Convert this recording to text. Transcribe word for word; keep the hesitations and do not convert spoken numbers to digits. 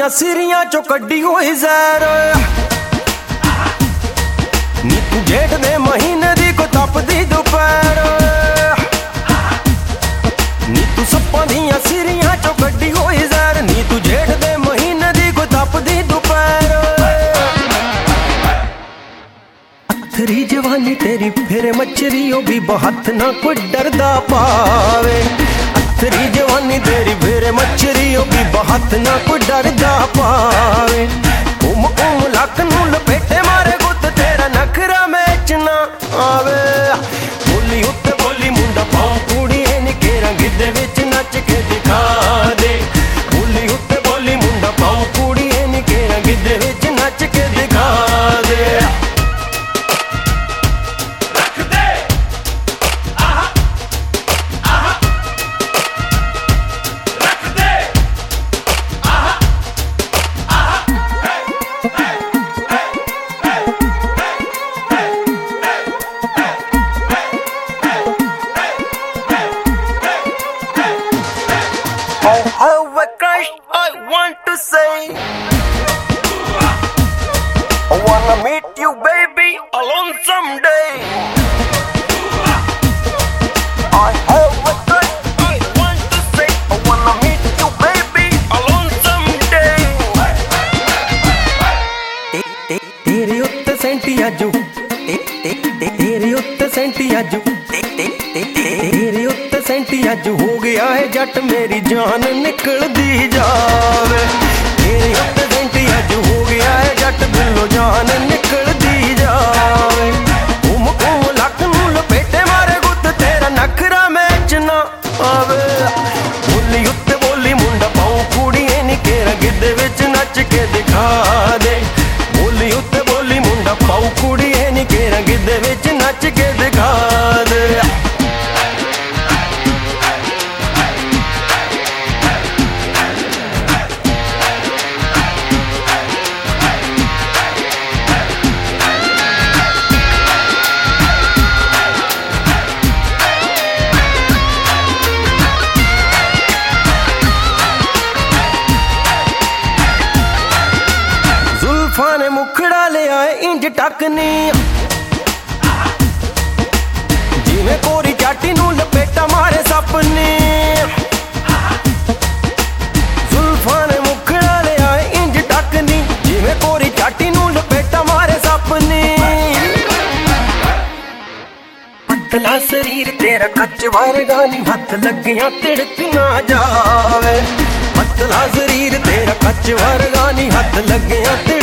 ਦੀਆਂ ਸਿਰੀਆਂ ਚੋਂ ਕੱਢੀ ਹੋਈ ਜ਼ਹਿਰ ਨੀ ਤੂੰ ਜੇਠ ਦੇ ਮਹੀਨੇ ਦੀ ਕੋ ਤਪਦੀ ਦੁਪਹਿਰ ਨੀ ਤੂੰ ਸੱਪਾਂ ਦੀਆਂ ਸਿਰੀਆਂ ਚੋਂ ਕੱਢੀ ਹੋਈ ਜ਼ਹਿਰ ਨੀ ਤੂੰ ਜੇਠ ਦੇ ਮਹੀਨੇ ਦੀ ਕੋ ਤਪਦੀ ਦੁਪਹਿਰ ਅਥਰੀ ਜਵਾਨੀ ਤੇਰੀ ਫੇਰੇ ਮੱਛਰੀ ਉਹ ਵੀ ਬਹੁਤ ਨਾ ਕੋਈ ਡਰਦਾ ਪਾਵੇ अथरी जवानी तेरी फेरे मच्छरी भी बहुत ना कोई डरदा पावे उम उम लक नू लपेटे मारे गुत तेरा नखरा मैच ना आवे बोली उत्ते बोली मुंडा पाऊं कुड़ी नी केरा गिद्धे विच नच के दिखा दे बोली उत्ते बोली मुंडा पाऊं कुड़ी नी केरा गिद्धे विच नच के दिखा दे Oh, how a crush I want to say I wanna meet you baby alone someday I have a crush I want to say I wanna meet you baby alone someday तेरे उत्ते सेंटी आजू तेरे उत्ते senti आजू तेरे उत्ते senti अज हो गया है जट मेरी जान निकल दी जावे तेरे उत्ते सेंटी अज हो गया है जट दिलों जान निकल दी जावे उम उम लक नू लपेटे मारे गुत तेरा नखरा मैच ना आवे बोली उत्ते बोली मुंडा पाऊं कुड़ी नी केरा गिद्धे विच नच के दिखा दे बोली उत्ते बोली मुंडा पाऊं कुड़ी नी केरा गिद्धे विच नच के दिखा दे फाने मुखड़ा ले आए इंज टकनी जिवें कोरी चाटी नू लपेटा मारे सपनी जुल्फां ने मुखड़ा ले आए इंज टकनी जिवें कोरी चाटी नू लपेटा मारे सपनी पतला शरीर तेरा कच्च वर्गा नी हथ लगियां तिड़क ना जावे पतला शरीर तेरा कच्च वर्गा नी हथ लगियां